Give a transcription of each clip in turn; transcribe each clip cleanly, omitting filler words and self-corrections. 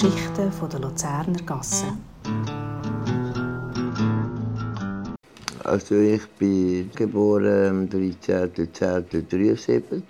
Geschichten der Luzerner Gasse. Also ich bin geboren am 13.10.73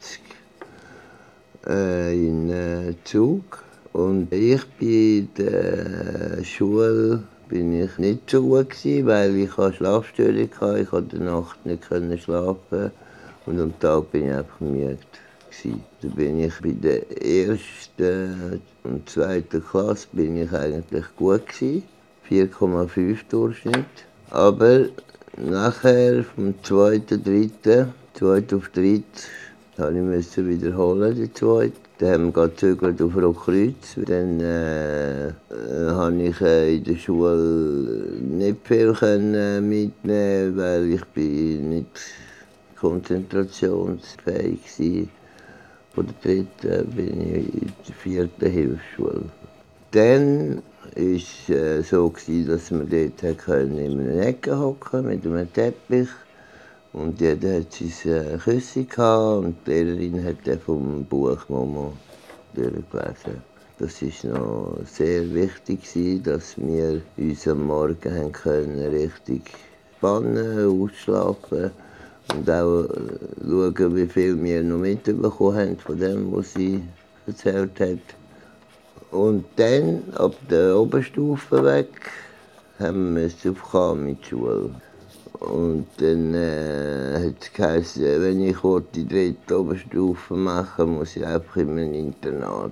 in Zug. Und ich bin in der Schule nicht so gut gewesen, weil ich eine Schlafstörung hatte. Ich konnte in der Nacht nicht schlafen und am Tag bin ich einfach müde gewesen. Da bin ich bei der ersten und zweiten Klasse bin ich eigentlich gut gewesen, 4,5 Durchschnitt. Aber nachher vom zweiten auf dritten, musste ich wiederholen, die zweite. Dann haben wir gezögert auf Rotkreuz. Dann konnte ich in der Schule nicht viel mitnehmen, weil ich nicht konzentrationsfähig war. Von der dritten bin ich in der vierten Hilfsschule. Dann war es so, dass wir dort in einer Ecke hocken mit einem Teppich. Und jeder hat sein Küsschen gehabt und die Lehrerin hat dann vom Buch Momo durchgelesen. Das war noch sehr wichtig, dass wir uns am Morgen richtig spannen, ausschlafen und auch schauen, wie viel wir noch mitbekommen haben von dem, was sie erzählt hat. Und dann, ab der Oberstufe weg, haben wir es auf mit Schule. Und dann hat es geheißen, wenn ich die dritte Oberstufe machen will, muss ich einfach in einem Internat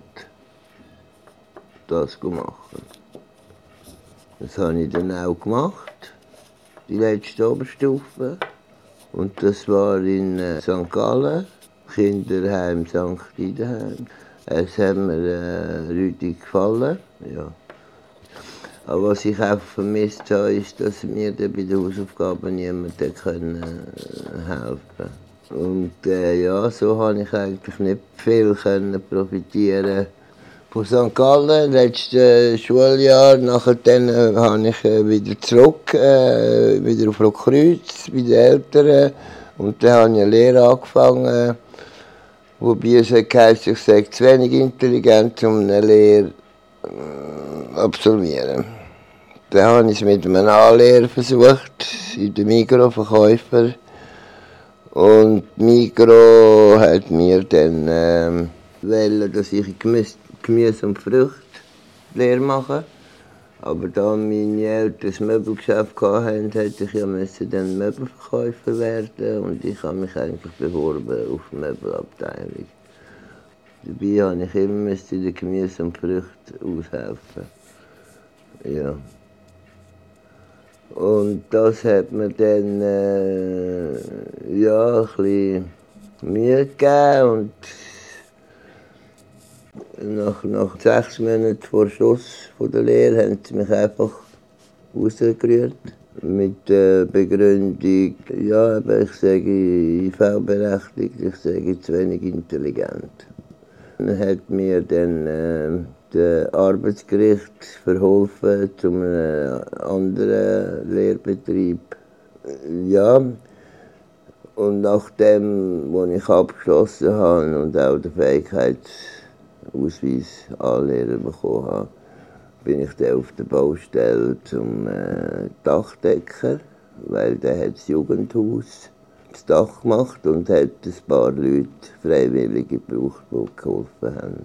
das machen. Das habe ich dann auch gemacht, die letzte Oberstufe. Und das war in St. Gallen, Kinderheim St. Idenheim. Es hat mir richtig gefallen, ja. Aber was ich auch vermisst habe, ist, dass mir bei den Hausaufgaben niemand helfen konnte. Und ja, so konnte ich eigentlich nicht viel profitieren von St. Gallen. Letztes Schuljahr, nachher habe ich wieder zurück, wieder auf Rotkreuz bei den Eltern. Und dann habe ich eine Lehre angefangen, wobei es heisst, ich sei zu wenig intelligent, um eine Lehre absolvieren. Dann habe ich es mit einem Anlehrer versucht, in der Migros-Verkäufer. Und Migros hat mir dann wollen, dass ich Gemüse und Früchte Lehre mache. Aber da meine Eltern ein Möbelgeschäft hatten, hätte ich dann Möbelverkäufer werden. Und ich habe mich eigentlich beworben auf die Möbelabteilung. Dabei habe ich immer in den Gemüse und Früchten aushelfen. Ja. Und das hat mir dann ein bisschen Mühe gegeben. Und nach 6 Monaten vor Schluss der Lehre haben sie mich einfach rausgerührt. Mit der Begründung, ja, ich sage IV-berechtigt, ich sage zu wenig intelligent. Dann hat mir dann der Arbeitsgericht verholfen zu einem anderen Lehrbetrieb. Ja, und nachdem, als ich abgeschlossen habe und auch den Fähigkeitsausweis Anlehrer bekommen habe, bin ich dann auf der Baustelle zum Dachdecker, weil der hat das Jugendhaus das Dach gemacht und hat ein paar Leute Freiwillige gebraucht, die geholfen haben.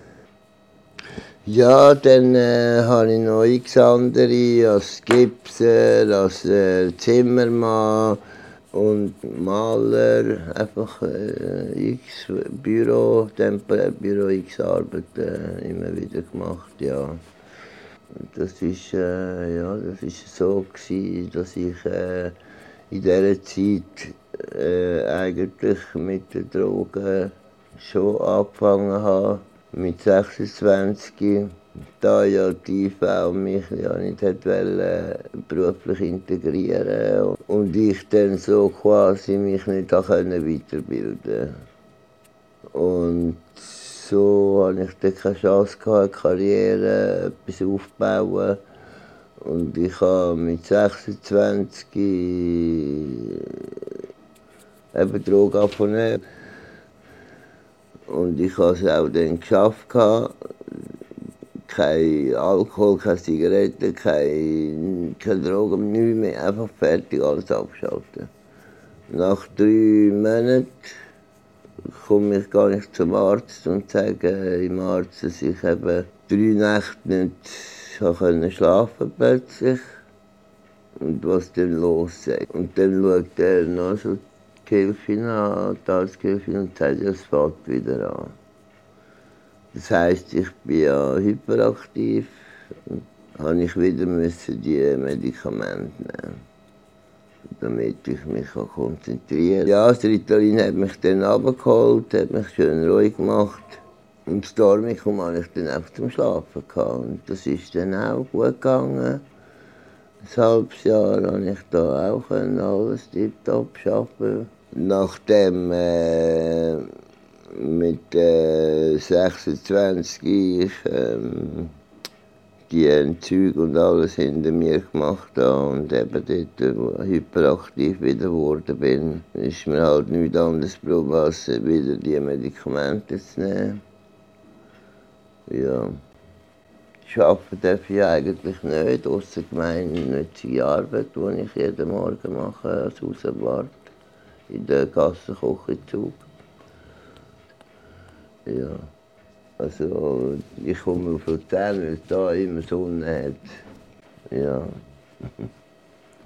Ja, dann habe ich noch x andere, als Gipser, als Zimmermann und Maler, einfach x Büro, temporär Büro, x Arbeiten immer wieder gemacht, ja. Das ist so gewesen, dass ich in dieser Zeit eigentlich mit den Drogen schon angefangen habe. Mit 26, da ja die IV mich ja nicht beruflich integrieren und ich dann so quasi mich nicht weiterbilden konnte. Und so hatte ich dann keine Chance gehabt, Karriere, etwas aufzubauen. Und ich habe mit 26 eben Drogen abgenommen. Und ich habe es auch dann geschafft, Kein Alkohol, keine Zigaretten, keine Drogen, nichts mehr. Einfach fertig, alles abschalten. Nach 3 Monaten komme ich gar nicht zum Arzt und sage im Arzt, dass ich eben 3 Nächte nicht schlafen konnte plötzlich. Und was dann los ist. Und dann schaut er noch so die Gehilfin an, die Arztgehilfin, und sagt, es fängt wieder an. Das heisst, ich bin ja hyperaktiv und habe ich wieder die Medikamente nehmen, damit ich mich konzentrieren kann. Ja, das Ritalin hat mich dann runtergeholt, hat mich schön ruhig gemacht. Und das Dormicum hatte ich dann einfach zum Schlafen gehabt. Und das ist dann auch gut gegangen. Ein halbes Jahr konnte ich da auch alles tiptop arbeiten. Nachdem mit 26 ich die Entzüge und alles hinter mir gemacht habe und eben dort hyperaktiv wieder geworden bin, ist mir halt nichts anderes geblieben, als wieder die Medikamente zu nehmen. Ja. Arbeiten darf ich eigentlich nicht, ausser gemeinnützige Arbeit, die ich jeden Morgen mache als Hauswart in der Gassenkochenzug. Ja, also ich komme auf Luzern, weil es da immer Sonne hat. Ja.